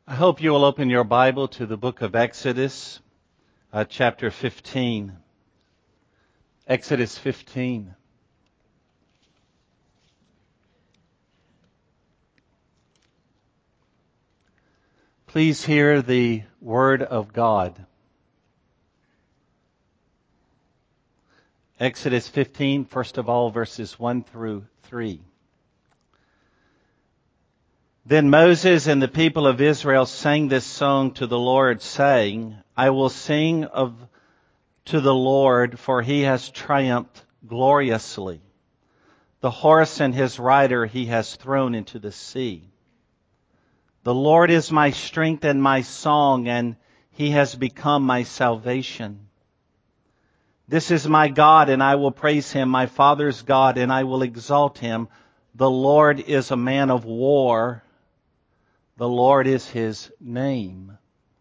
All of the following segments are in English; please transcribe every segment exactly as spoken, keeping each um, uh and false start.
I hope you will open your Bible to the book of Exodus, uh, chapter fifteen. Exodus fifteen. Please hear the word of God. Exodus fifteen, first of all, verses one through three. Then Moses and the people of Israel sang this song to the Lord, saying, I will sing of to the Lord, for he has triumphed gloriously. The horse and his rider he has thrown into the sea. The Lord is my strength and my song, and he has become my salvation. This is my God, and I will praise him, my father's God, and I will exalt him. The Lord is a man of war. The Lord is his name.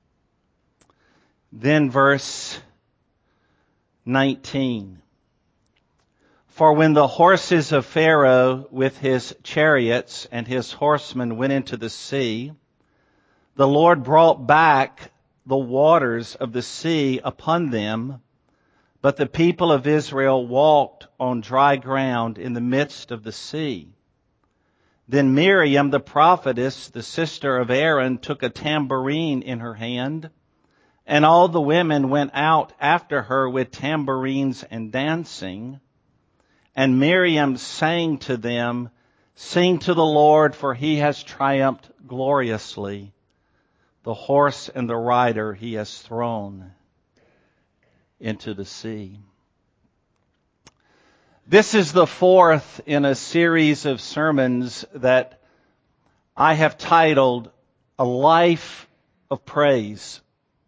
Then verse nineteen. For when the horses of Pharaoh with his chariots and his horsemen went into the sea, the Lord brought back the waters of the sea upon them, but the people of Israel walked on dry ground in the midst of the sea. Then Miriam, the prophetess, the sister of Aaron, took a tambourine in her hand, and all the women went out after her with tambourines and dancing. And Miriam sang to them, Sing to the Lord, for he has triumphed gloriously. The horse and the rider he has thrown into the sea. This is the fourth in a series of sermons that I have titled A Life of Praise.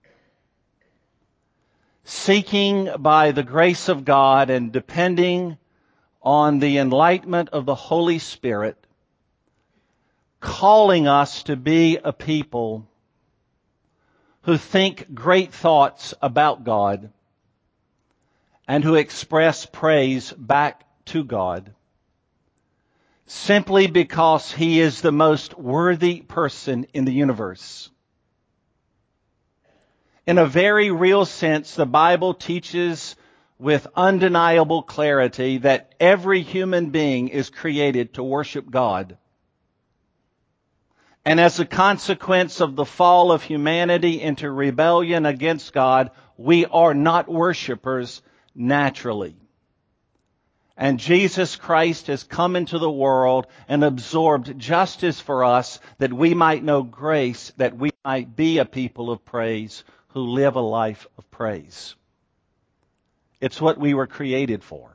Seeking by the grace of God and depending on the enlightenment of the Holy Spirit, calling us to be a people who think great thoughts about God and who express praise back to God, simply because he is the most worthy person in the universe. In a very real sense, the Bible teaches with undeniable clarity that every human being is created to worship God. And as a consequence of the fall of humanity into rebellion against God, we are not worshipers naturally. And Jesus Christ has come into the world and absorbed justice for us that we might know grace, that we might be a people of praise who live a life of praise. It's what we were created for.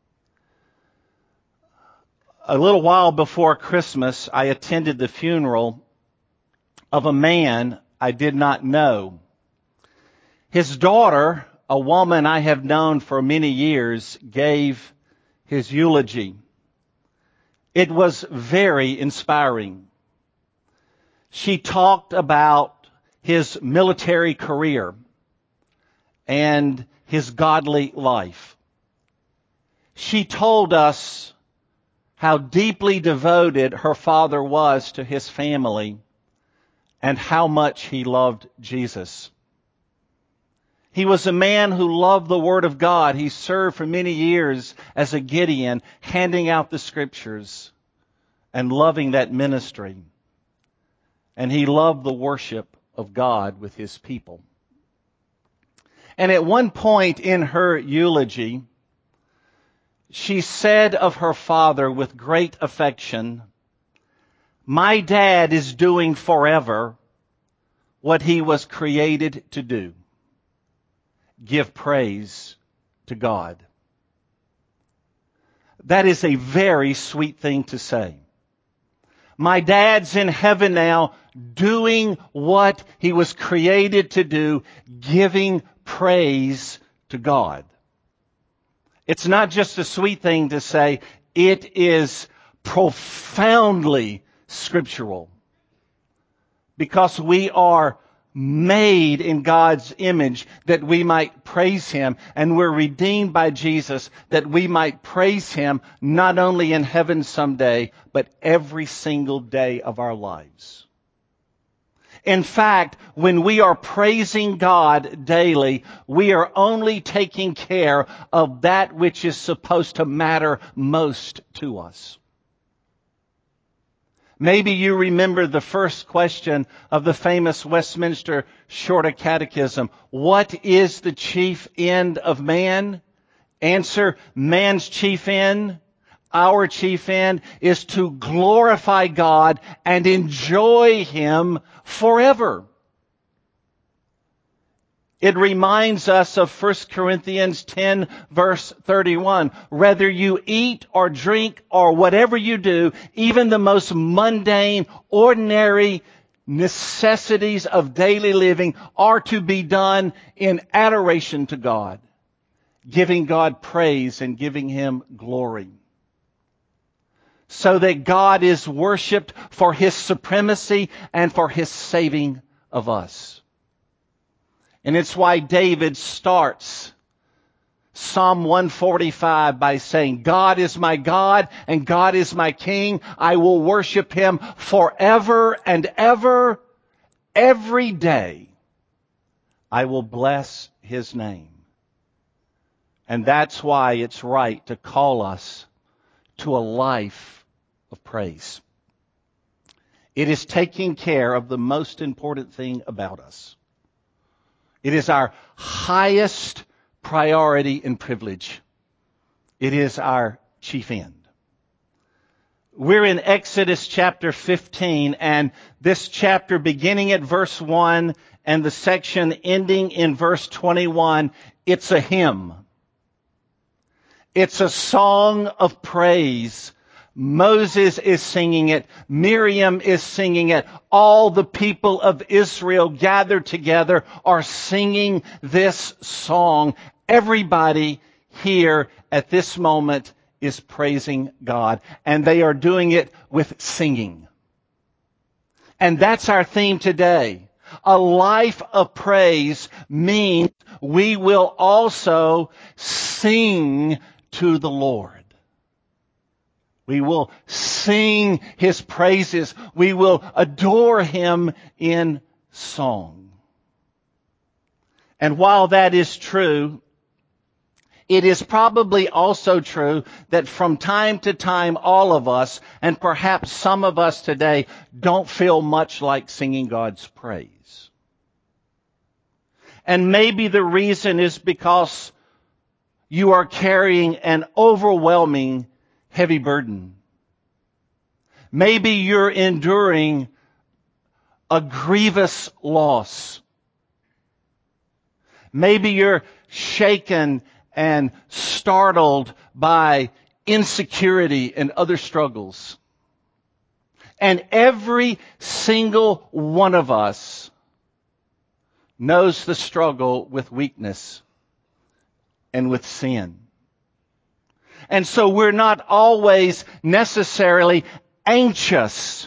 A little while before Christmas, I attended the funeral of a man I did not know. His daughter, a woman I have known for many years, gave his eulogy. It was very inspiring. She talked about his military career and his godly life. She told us how deeply devoted her father was to his family and how much he loved Jesus. He was a man who loved the Word of God. He served for many years as a Gideon, handing out the Scriptures and loving that ministry. And he loved the worship of God with his people. And at one point in her eulogy, she said of her father with great affection, My dad is doing forever what he was created to do. Give praise to God. That is a very sweet thing to say. My dad's in heaven now doing what he was created to do, giving praise to God. It's not just a sweet thing to say, it is profoundly scriptural. Because we are made in God's image that we might praise him, and we're redeemed by Jesus that we might praise him not only in heaven someday, but every single day of our lives. In fact, when we are praising God daily, we are only taking care of that which is supposed to matter most to us. Maybe you remember the first question of the famous Westminster Shorter Catechism. What is the chief end of man? Answer, man's chief end, our chief end, is to glorify God and enjoy Him forever. It reminds us of First Corinthians ten, verse thirty-one. Whether you eat or drink or whatever you do, even the most mundane, ordinary necessities of daily living are to be done in adoration to God, giving God praise and giving Him glory, so that God is worshiped for His supremacy and for His saving of us. And it's why David starts Psalm one forty-five by saying, God is my God and God is my King. I will worship Him forever and ever. Every day I will bless His name. And that's why it's right to call us to a life of praise. It is taking care of the most important thing about us. It is our highest priority and privilege. It is our chief end. We're in Exodus chapter fifteen, and this chapter beginning at verse one and the section ending in verse twenty-one, it's a hymn. It's a song of praise. Moses is singing it. Miriam is singing it. All the people of Israel gathered together are singing this song. Everybody here at this moment is praising God. And they are doing it with singing. And that's our theme today. A life of praise means we will also sing to the Lord. We will sing His praises. We will adore Him in song. And while that is true, it is probably also true that from time to time all of us, and perhaps some of us today, don't feel much like singing God's praise. And maybe the reason is because you are carrying an overwhelming heavy burden. Maybe you're enduring a grievous loss. Maybe you're shaken and startled by insecurity and other struggles. And every single one of us knows the struggle with weakness and with sin. And so we're not always necessarily anxious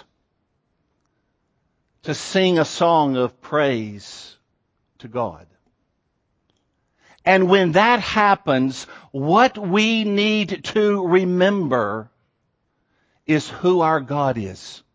to sing a song of praise to God. And when that happens, what we need to remember is who our God is.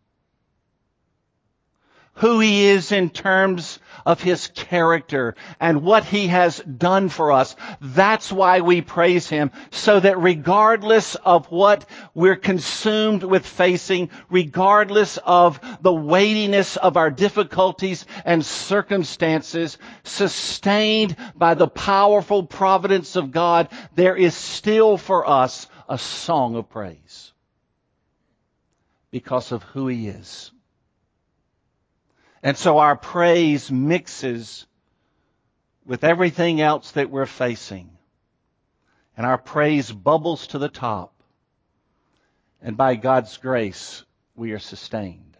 Who He is in terms of His character and what He has done for us. That's why we praise Him, so that regardless of what we're consumed with facing, regardless of the weightiness of our difficulties and circumstances, sustained by the powerful providence of God, there is still for us a song of praise because of who He is. And so our praise mixes with everything else that we're facing. And our praise bubbles to the top. And by God's grace, we are sustained.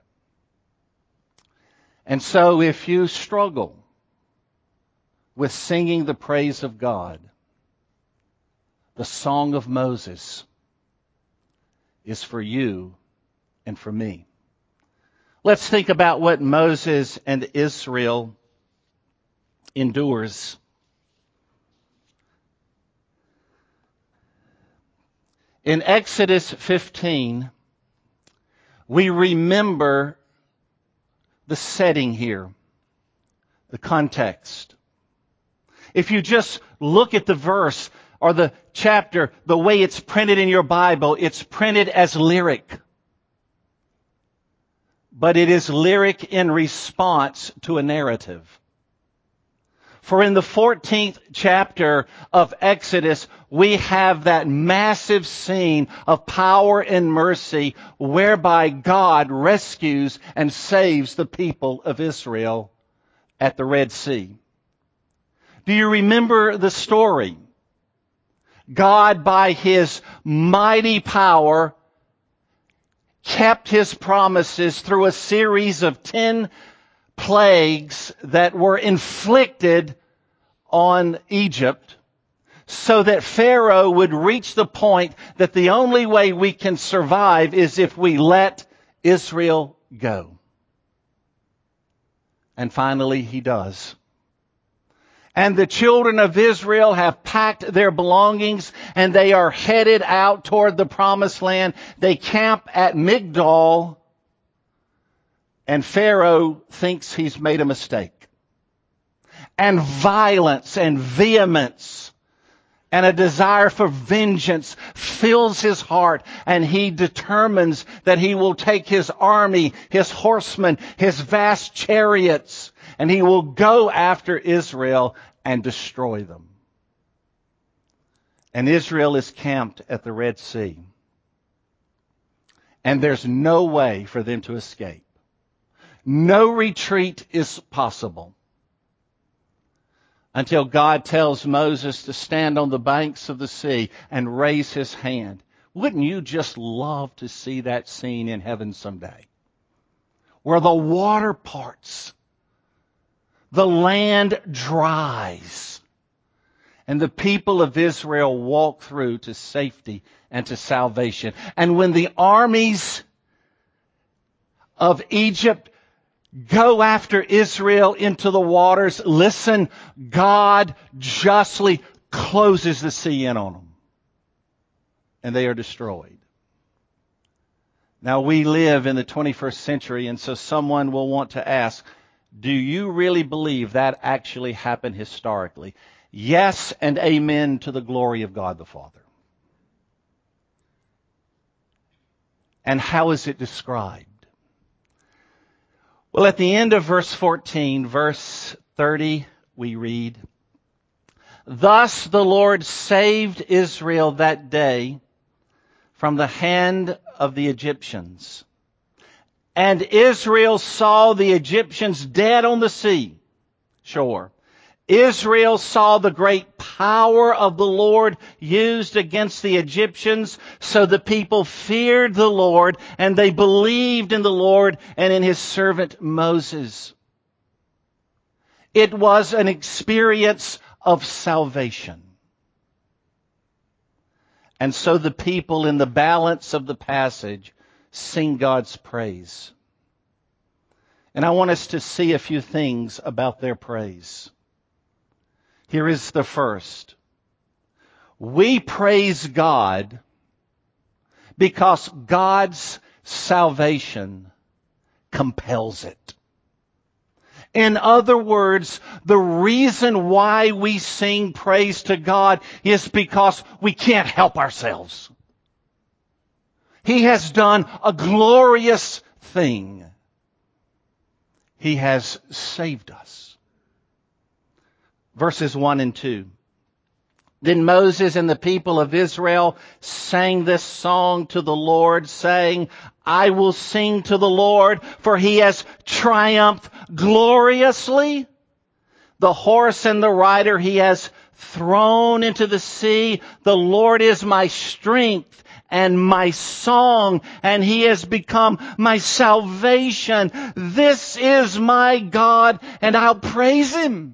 And so if you struggle with singing the praise of God, the Song of Moses is for you and for me. Let's think about what Moses and Israel endures. In Exodus fifteen, we remember the setting here, the context. If you just look at the verse or the chapter, the way it's printed in your Bible, it's printed as lyric. But it is lyric in response to a narrative. For in the fourteenth chapter of Exodus, we have that massive scene of power and mercy whereby God rescues and saves the people of Israel at the Red Sea. Do you remember the story? God, by His mighty power, kept His promises through a series of ten plagues that were inflicted on Egypt so that Pharaoh would reach the point that the only way we can survive is if we let Israel go. And finally, He does. And the children of Israel have packed their belongings and they are headed out toward the promised land. They camp at Migdol, and Pharaoh thinks he's made a mistake. And violence and vehemence and a desire for vengeance fills his heart, and he determines that he will take his army, his horsemen, his vast chariots, and he will go after Israel and destroy them. And Israel is camped at the Red Sea. And there's no way for them to escape. No retreat is possible until God tells Moses to stand on the banks of the sea and raise his hand. Wouldn't you just love to see that scene in heaven someday? Where the water parts, the land dries, and the people of Israel walk through to safety and to salvation. And when the armies of Egypt go after Israel into the waters, listen, God justly closes the sea in on them. And they are destroyed. Now we live in the twenty-first century, and so someone will want to ask, do you really believe that actually happened historically? Yes, and amen to the glory of God the Father. And how is it described? Well, at the end of verse fourteen, verse thirty, we read, "Thus the Lord saved Israel that day from the hand of the Egyptians. And Israel saw the Egyptians dead on the sea shore. Israel saw the great power of the Lord used against the Egyptians, so the people feared the Lord, and they believed in the Lord and in His servant Moses." It was an experience of salvation. And so the people in the balance of the passage sing God's praise. And I want us to see a few things about their praise. Here is the first. We praise God because God's salvation compels it. In other words, the reason why we sing praise to God is because we can't help ourselves. He has done a glorious thing. He has saved us. Verses one and two. Then Moses and the people of Israel sang this song to the Lord, saying, "I will sing to the Lord, for He has triumphed gloriously. The horse and the rider He has thrown into the sea. The Lord is my strength and my song, and He has become my salvation. This is my God, and I'll praise Him."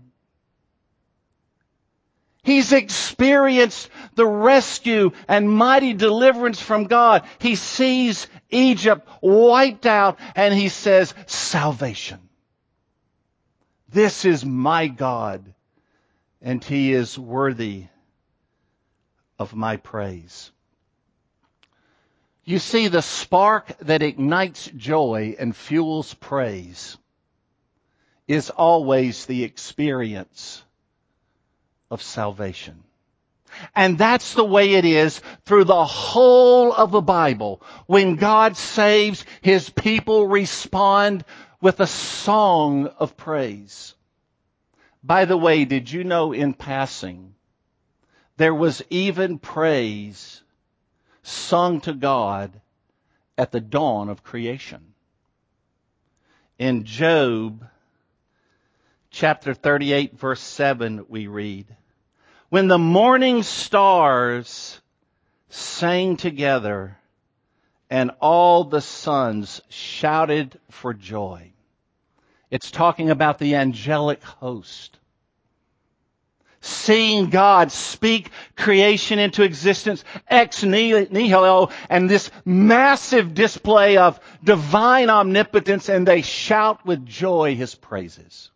He's experienced the rescue and mighty deliverance from God. He sees Egypt wiped out, and he says, salvation. This is my God, and He is worthy of my praise. You see, the spark that ignites joy and fuels praise is always the experience of salvation. And that's the way it is through the whole of the Bible. When God saves, His people respond with a song of praise. By the way, did you know in passing, there was even praise sung to God at the dawn of creation? In Job chapter thirty-eight, verse seven, we read, "When the morning stars sang together and all the sons shouted for joy." It's talking about the angelic host. Seeing God speak creation into existence ex nihilo, and this massive display of divine omnipotence, and they shout with joy His praises.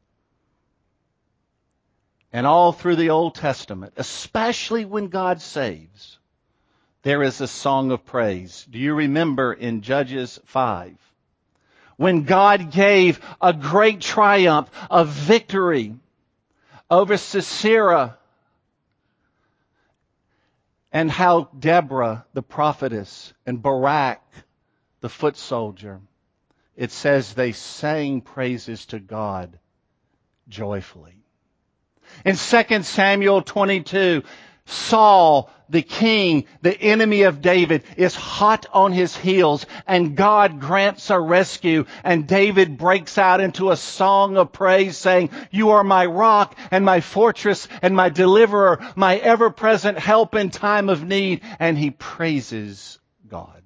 And all through the Old Testament, especially when God saves, there is a song of praise. Do you remember in Judges five? When God gave a great triumph, a victory over Sisera, and how Deborah, the prophetess, and Barak, the foot soldier, it says they sang praises to God joyfully. In Second Samuel twenty-two, Saul, the king, the enemy of David, is hot on his heels, and God grants a rescue, and David breaks out into a song of praise saying, "You are my rock and my fortress and my deliverer, my ever-present help in time of need," and he praises God.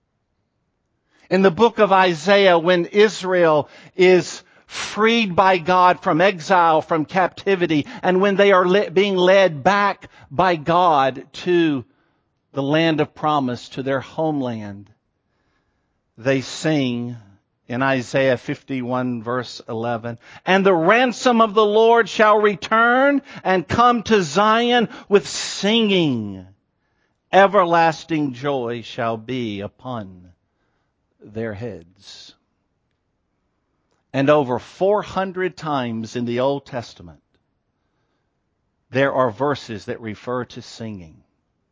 In the book of Isaiah, when Israel is freed by God from exile, from captivity, and when they are le- being led back by God to the land of promise, to their homeland, they sing in Isaiah fifty-one verse eleven, "And the ransom of the Lord shall return and come to Zion with singing. Everlasting joy shall be upon their heads." And over four hundred times in the Old Testament, there are verses that refer to singing.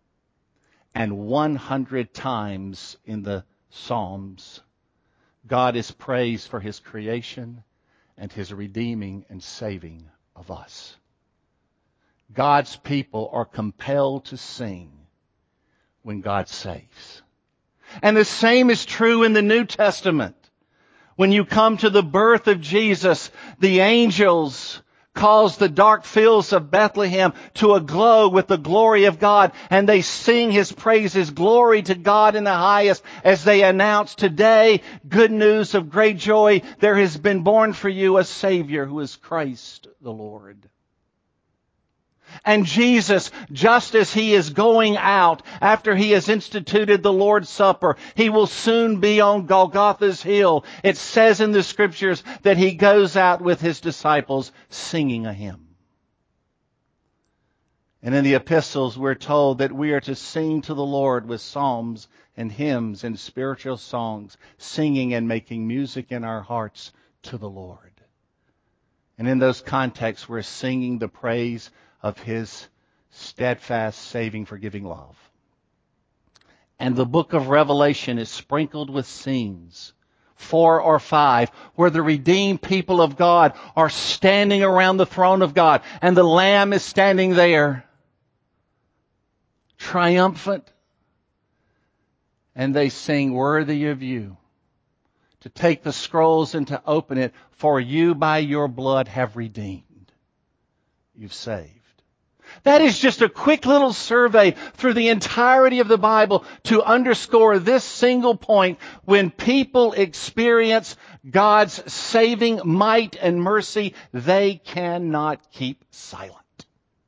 And one hundred times in the Psalms, God is praised for His creation and His redeeming and saving of us. God's people are compelled to sing when God saves. And the same is true in the New Testament. When you come to the birth of Jesus, the angels cause the dark fields of Bethlehem to aglow with the glory of God, and they sing His praises, glory to God in the highest, as they announce, "Today, good news of great joy, there has been born for you a Savior who is Christ the Lord." And Jesus, just as He is going out after He has instituted the Lord's Supper, He will soon be on Golgotha's hill. It says in the Scriptures that He goes out with His disciples singing a hymn. And in the epistles we're told that we are to sing to the Lord with psalms and hymns and spiritual songs, singing and making music in our hearts to the Lord. And in those contexts we're singing the praise of His steadfast, saving, forgiving love. And the book of Revelation is sprinkled with scenes, four or five, where the redeemed people of God are standing around the throne of God, and the Lamb is standing there, triumphant, and they sing, "Worthy of you to take the scrolls and to open it, for you by your blood have redeemed." You've saved. That is just a quick little survey through the entirety of the Bible to underscore this single point. When people experience God's saving might and mercy, they cannot keep silent.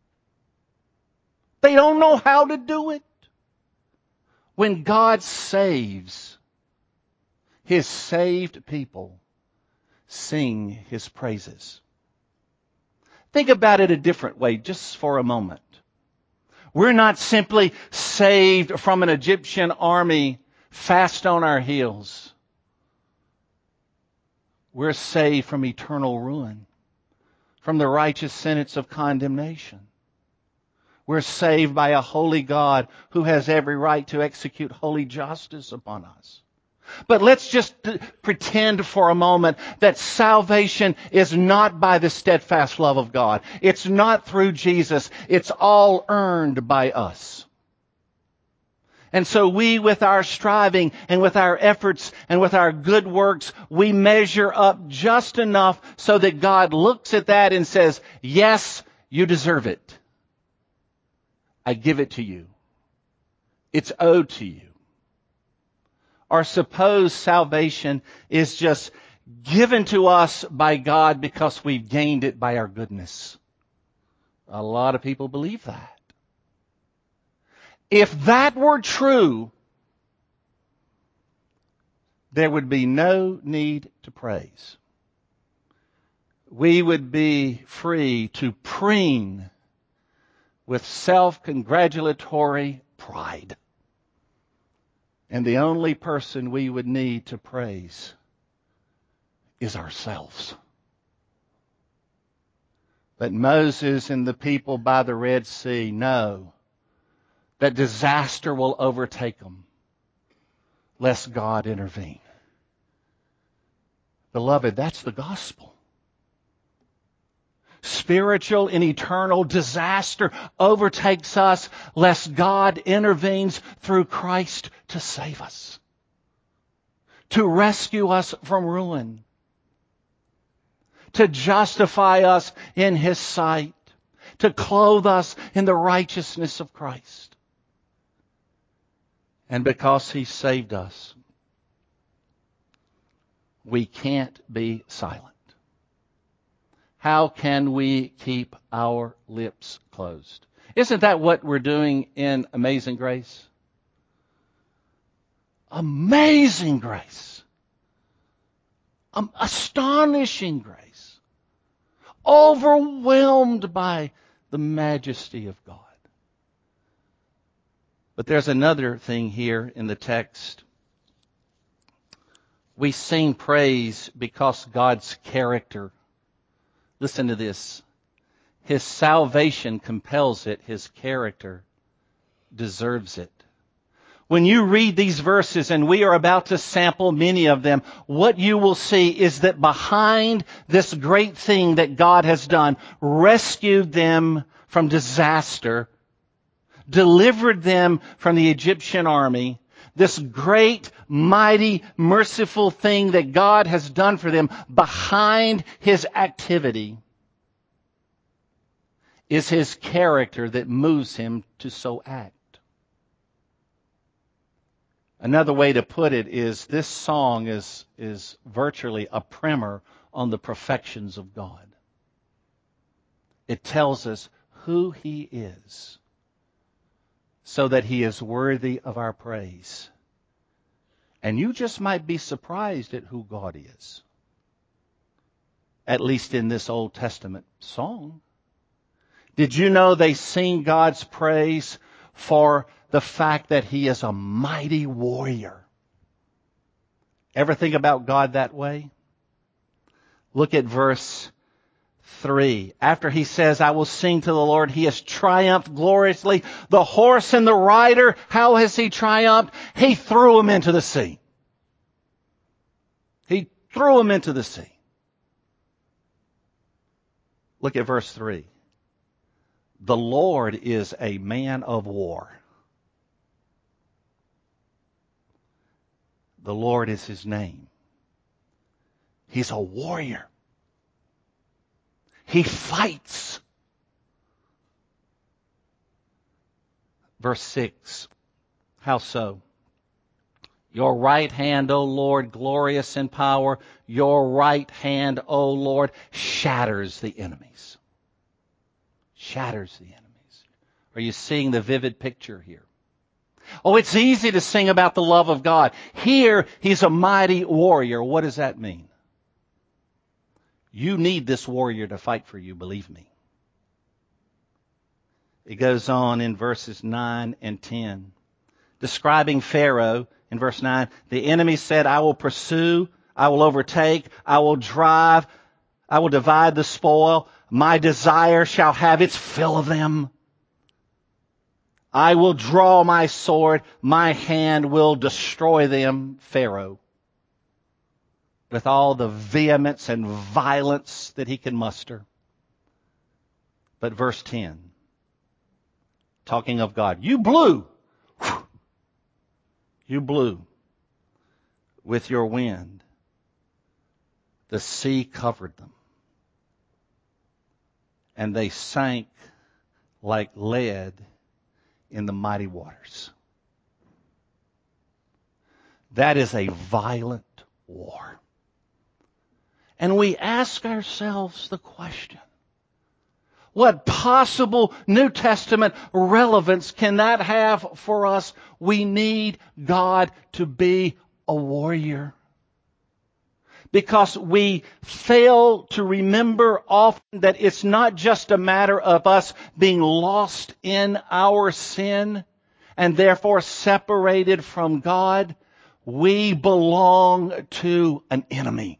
They don't know how to do it. When God saves, His saved people sing His praises. Think about it a different way just for a moment. We're not simply saved from an Egyptian army fast on our heels. We're saved from eternal ruin, from the righteous sentence of condemnation. We're saved by a holy God who has every right to execute holy justice upon us. But let's just pretend for a moment that salvation is not by the steadfast love of God. It's not through Jesus. It's all earned by us. And so we, with our striving and with our efforts and with our good works, we measure up just enough so that God looks at that and says, yes, you deserve it. I give it to you. It's owed to you. Or suppose salvation is just given to us by God because we've gained it by our goodness. A lot of people believe that. If that were true, there would be no need to praise. We would be free to preen with self-congratulatory pride. And the only person we would need to praise is ourselves. But Moses and the people by the Red Sea know that disaster will overtake them lest God intervene. Beloved, that's the gospel. Spiritual and eternal disaster overtakes us lest God intervenes through Christ to save us, to rescue us from ruin, to justify us in His sight, to clothe us in the righteousness of Christ. And because He saved us, we can't be silent. How can we keep our lips closed? Isn't that what we're doing in Amazing Grace? Amazing grace. Um, astonishing grace. Overwhelmed by the majesty of God. But there's another thing here in the text. We sing praise because God's character. Listen to this. His salvation compels it. His character deserves it. When you read these verses, and we are about to sample many of them, what you will see is that behind this great thing that God has done, rescued them from disaster, delivered them from the Egyptian army, this great, mighty, merciful thing that God has done for them, behind His activity is His character that moves Him to so act. Another way to put it is this song is, is virtually a primer on the perfections of God. It tells us who He is, so that He is worthy of our praise. And you just might be surprised at who God is. At least in this Old Testament song. Did you know they sing God's praise for the fact that He is a mighty warrior? Ever think about God that way? Look at verse three. After He says, I will sing to the Lord, He has triumphed gloriously. The horse and the rider, how has He triumphed? He threw him into the sea. He threw him into the sea. Look at verse three. The Lord is a man of war. The Lord is His name. He's a warrior. He fights. Verse six. How so? Your right hand, O Lord, glorious in power. Your right hand, O Lord, shatters the enemies. Shatters the enemies. Are you seeing the vivid picture here? Oh, it's easy to sing about the love of God. Here, He's a mighty warrior. What does that mean? You need this warrior to fight for you, believe me. It goes on in verses nine and ten. Describing Pharaoh in verse nine, the enemy said, I will pursue, I will overtake. I will drive. I will divide the spoil. My desire shall have its fill of them. I will draw my sword. My hand will destroy them. Pharaoh, with all the vehemence and violence that he can muster. But verse ten, talking of God, you blew, you blew with your wind. The sea covered them, and they sank like lead in the mighty waters. That is a violent war. And we ask ourselves the question, what possible New Testament relevance can that have for us? We need God to be a warrior. Because we fail to remember often that it's not just a matter of us being lost in our sin and therefore separated from God. We belong to an enemy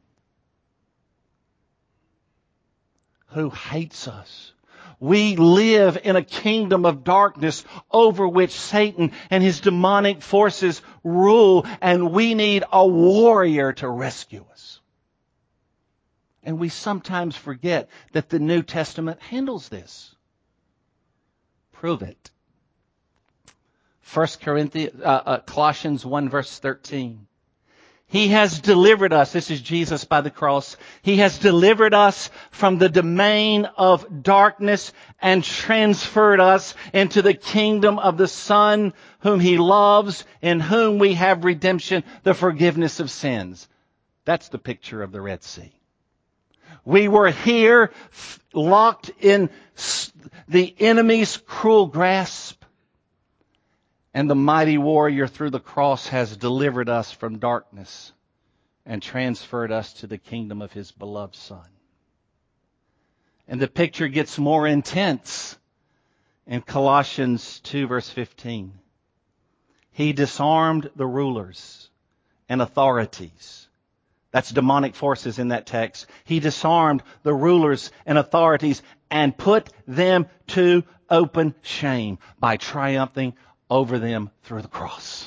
who hates us. We live in a kingdom of darkness over which Satan and his demonic forces rule, and we need a warrior to rescue us. And we sometimes forget that the New Testament handles this. Prove it. First Corinthians, uh, uh, Colossians one verse thirteen. He has delivered us, this is Jesus by the cross, He has delivered us from the domain of darkness and transferred us into the kingdom of the Son whom He loves, in whom we have redemption, the forgiveness of sins. That's the picture of the Red Sea. We were here locked in the enemy's cruel grasp. And the mighty warrior through the cross has delivered us from darkness and transferred us to the kingdom of His beloved Son. And the picture gets more intense in Colossians two verse fifteen. He disarmed the rulers and authorities. That's demonic forces in that text. He disarmed the rulers and authorities and put them to open shame by triumphing over them through the cross.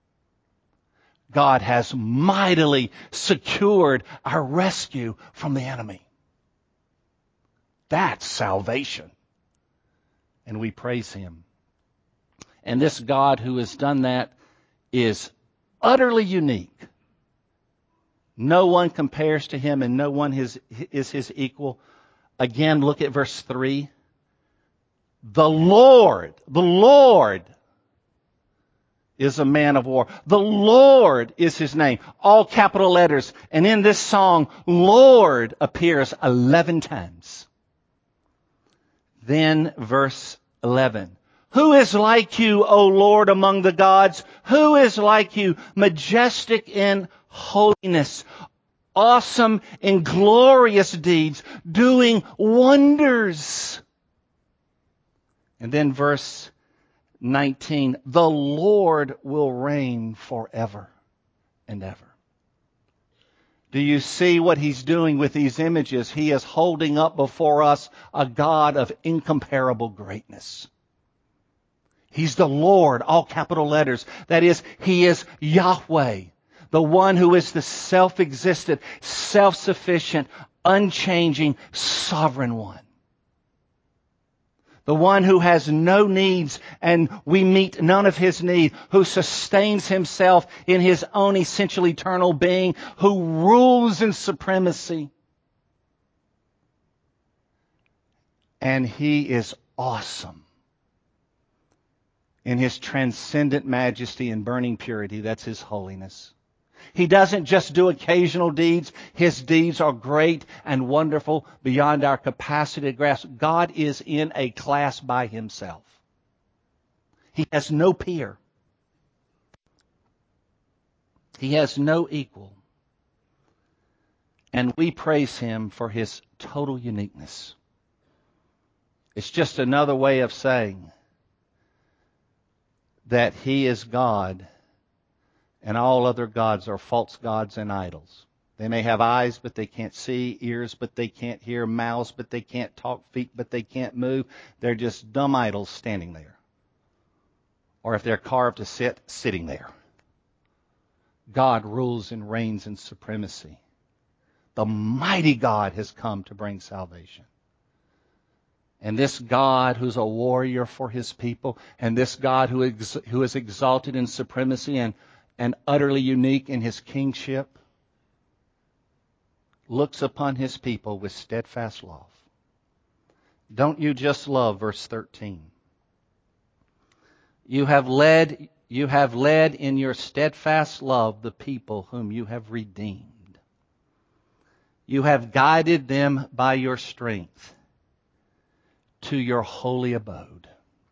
God has mightily secured our rescue from the enemy. That's salvation. And we praise Him. And this God who has done that is utterly unique. No one compares to Him, and no one is, is His equal. Again, look at verse three. The Lord, the Lord is a man of war. The Lord is His name. All capital letters. And in this song, Lord appears eleven times. Then verse eleven. Who is like you, O Lord, among the gods? Who is like you, majestic in holiness, awesome in glorious deeds, doing wonders? And then verse nineteen, the Lord will reign forever and ever. Do you see what He's doing with these images? He is holding up before us a God of incomparable greatness. He's the Lord, all capital letters. That is, He is Yahweh, the one who is the self-existent, self-sufficient, unchanging, sovereign one. The one who has no needs and we meet none of His need, who sustains Himself in His own essential eternal being, who rules in supremacy. And He is awesome in His transcendent majesty and burning purity. That's His holiness. He doesn't just do occasional deeds. His deeds are great and wonderful beyond our capacity to grasp. God is in a class by Himself. He has no peer. He has no equal. And we praise Him for His total uniqueness. It's just another way of saying that He is God and all other gods are false gods and idols. They may have eyes, but they can't see, ears, but they can't hear, mouths, but they can't talk, feet, but they can't move. They're just dumb idols standing there. Or if they're carved to sit, sitting there. God rules and reigns in supremacy. The mighty God has come to bring salvation. And this God who's a warrior for His people, and this God who, ex- who is exalted in supremacy and, and utterly unique in His kingship, looks upon His people with steadfast love. Don't you just love verse thirteen? You have led, you have led in your steadfast love the people whom you have redeemed. You have guided them by your strength to your holy abode.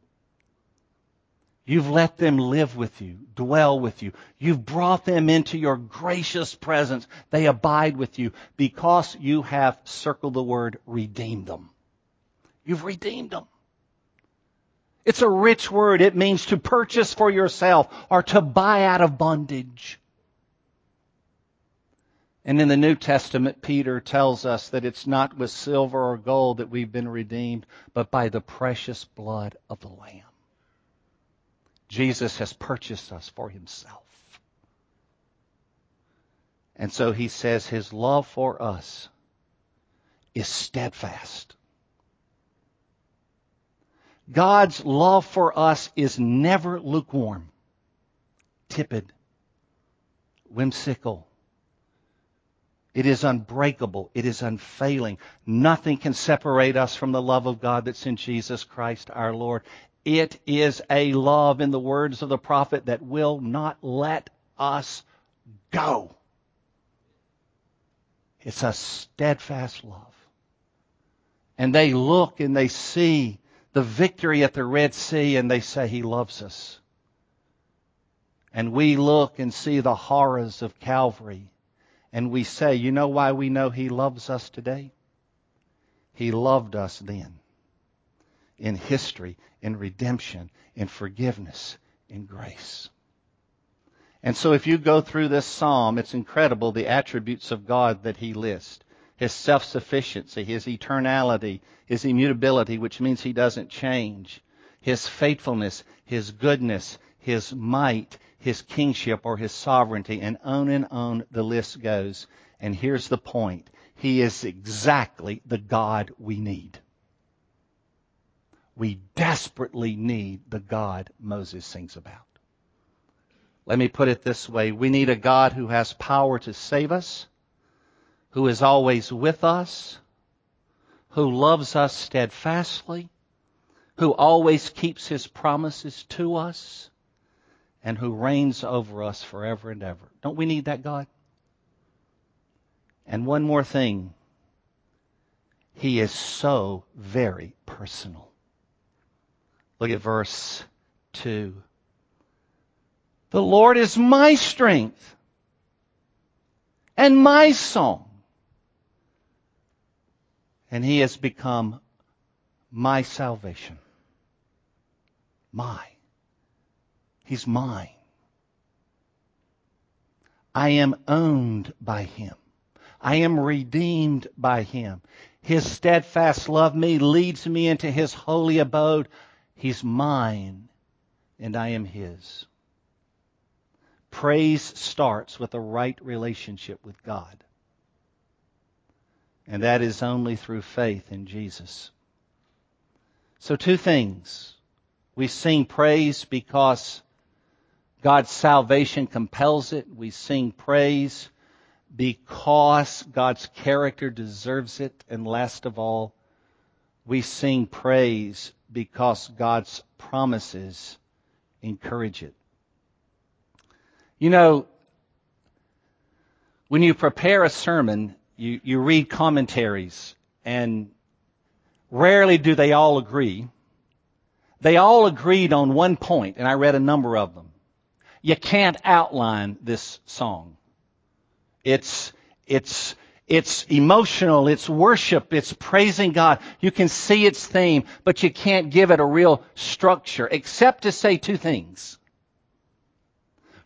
You've let them live with you, dwell with you. You've brought them into your gracious presence. They abide with you because you have, circled the word, redeemed them. You've redeemed them. It's a rich word. It means to purchase for yourself or to buy out of bondage. And in the New Testament, Peter tells us that it's not with silver or gold that we've been redeemed, but by the precious blood of the Lamb. Jesus has purchased us for Himself. And so He says His love for us is steadfast. God's love for us is never lukewarm, tepid, whimsical. It is unbreakable. It is unfailing. Nothing can separate us from the love of God that's in Jesus Christ our Lord. It is a love, in the words of the prophet, that will not let us go. It's a steadfast love. And they look and they see the victory at the Red Sea and they say, He loves us. And we look and see the horrors of Calvary and we say, you know why we know He loves us today? He loved us then. In history, in redemption, in forgiveness, in grace. And so if you go through this psalm, it's incredible the attributes of God that He lists. His self-sufficiency, His eternality, His immutability, which means He doesn't change. His faithfulness, His goodness, His might, His kingship or His sovereignty, and on and on the list goes. And here's the point. He is exactly the God we need. We desperately need the God Moses sings about. Let me put it this way. We need a God who has power to save us, who is always with us, who loves us steadfastly, who always keeps His promises to us, and who reigns over us forever and ever. Don't we need that God? And one more thing. He is so very personal. Look at verse two. The Lord is my strength and my song. And He has become my salvation. My. He's mine. I am owned by Him. I am redeemed by Him. His steadfast love me leads me into His holy abode. He's mine, and I am His. Praise starts with a right relationship with God. And that is only through faith in Jesus. So two things. We sing praise because God's salvation compels it. We sing praise because God's character deserves it. And last of all, we sing praise because God's promises encourage it. You know, when you prepare a sermon, you, you read commentaries, and rarely do they all agree. They all agreed on one point, and I read a number of them. You can't outline this song. It's, it's, it's emotional, it's worship, it's praising God. You can see its theme, but you can't give it a real structure, except to say two things.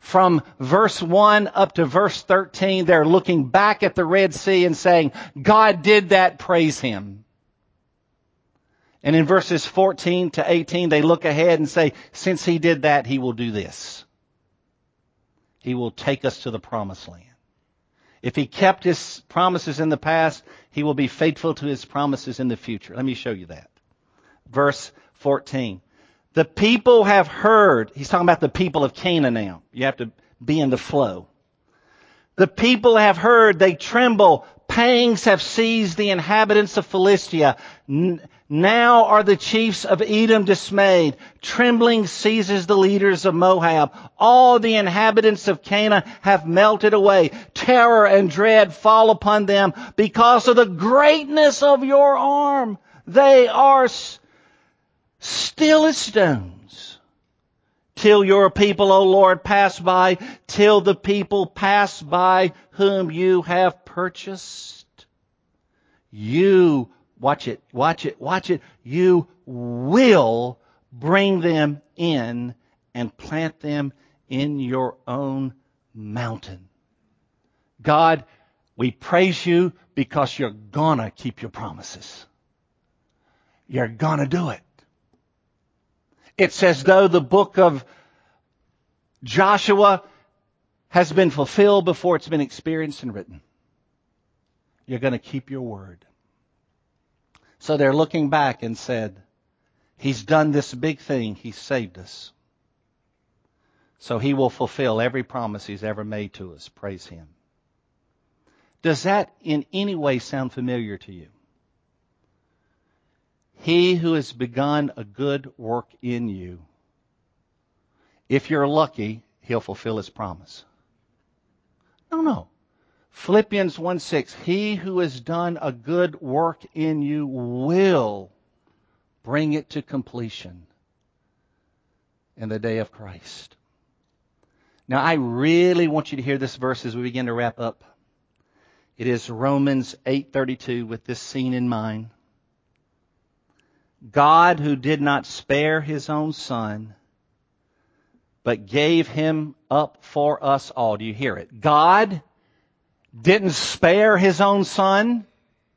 From verse one up to verse thirteen, they're looking back at the Red Sea and saying, God did that, praise Him. And in verses fourteen to eighteen, they look ahead and say, since He did that, He will do this. He will take us to the promised land. If He kept His promises in the past, He will be faithful to His promises in the future. Let me show you that. Verse fourteen. The people have heard. He's talking about the people of Canaan now. You have to be in the flow. The people have heard. They tremble. Pangs have seized the inhabitants of Philistia. N- now are the chiefs of Edom dismayed. Trembling seizes the leaders of Moab. All the inhabitants of Canaan have melted away. Terror and dread fall upon them because of the greatness of your arm. They are s- still as stones. Till your people, O Lord, pass by, till the people pass by whom you have purchased. You, watch it, watch it, watch it, you will bring them in and plant them in your own mountain. God, we praise you because you're gonna keep your promises. You're gonna do it. It's as though the book of Joshua has been fulfilled before it's been experienced and written. You're going to keep your word. So they're looking back and said, He's done this big thing. He saved us. So He will fulfill every promise He's ever made to us. Praise Him. Does that in any way sound familiar to you? He who has begun a good work in you, if you're lucky, He'll fulfill His promise. No, no. Philippians one six, He who has done a good work in you will bring it to completion in the day of Christ. Now, I really want you to hear this verse as we begin to wrap up. It is Romans eight thirty-two with this scene in mind. God, who did not spare His own Son, but gave Him up for us all. Do you hear it? God didn't spare His own Son.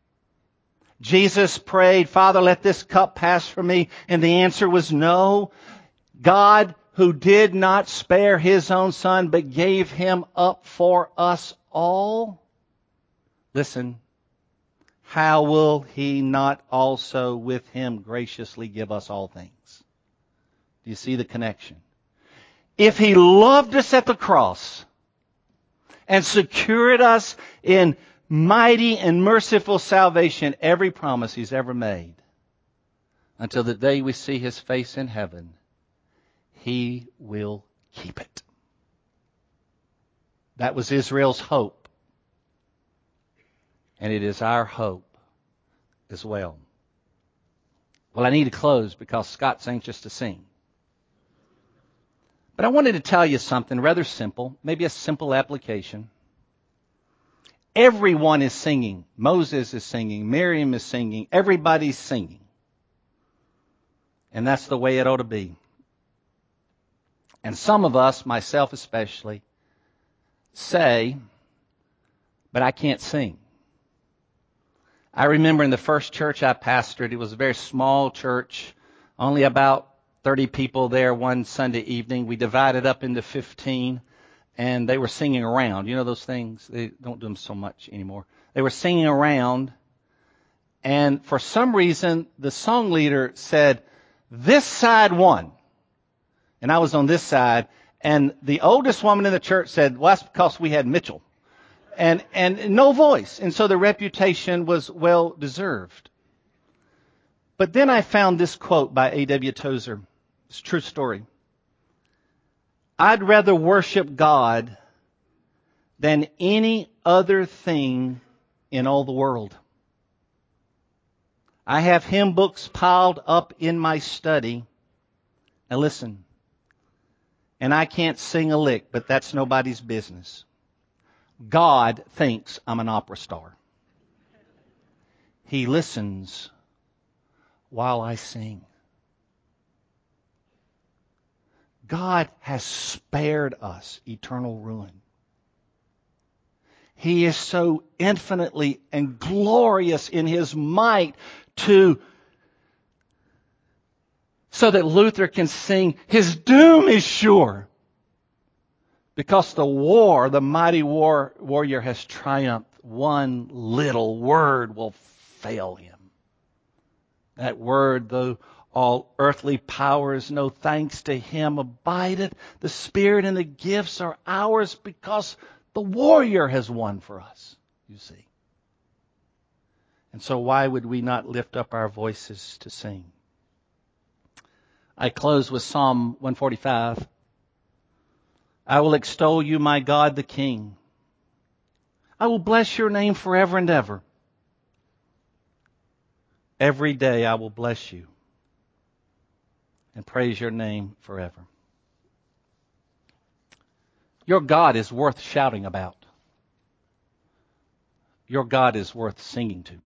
Jesus prayed, Father, let this cup pass from me. And the answer was no. God, who did not spare His own Son, but gave Him up for us all. Listen. How will He not also with Him graciously give us all things? Do you see the connection? If He loved us at the cross and secured us in mighty and merciful salvation, every promise He's ever made, until the day we see His face in heaven, He will keep it. That was Israel's hope. And it is our hope as well. Well, I need to close because Scott's anxious to sing. But I wanted to tell you something rather simple, maybe a simple application. Everyone is singing. Moses is singing. Miriam is singing. Everybody's singing. And that's the way it ought to be. And some of us, myself especially, say, but I can't sing. I remember in the first church I pastored, it was a very small church, only about thirty people there one Sunday evening. We divided up into fifteen, and they were singing around. You know those things? They don't do them so much anymore. They were singing around, and for some reason, the song leader said, this side won. And I was on this side, and the oldest woman in the church said, well, that's because we had Mitchell. And, and no voice. And so the reputation was well deserved. But then I found this quote by A W Tozer. It's a true story. I'd rather worship God than any other thing in all the world. I have hymn books piled up in my study. Now listen. And I can't sing a lick, but that's nobody's business. God thinks I'm an opera star. He listens while I sing. God has spared us eternal ruin. He is so infinitely and glorious in His might to, so that Luther can sing, his doom is sure. Because the war, the mighty war warrior has triumphed. One little word will fail him. That word, though all earthly powers no thanks to Him abideth, the Spirit and the gifts are ours because the warrior has won for us, you see. And so why would we not lift up our voices to sing? I close with Psalm one forty-five. I will extol you, my God, the King. I will bless your name forever and ever. Every day I will bless you and praise your name forever. Your God is worth shouting about. Your God is worth singing to.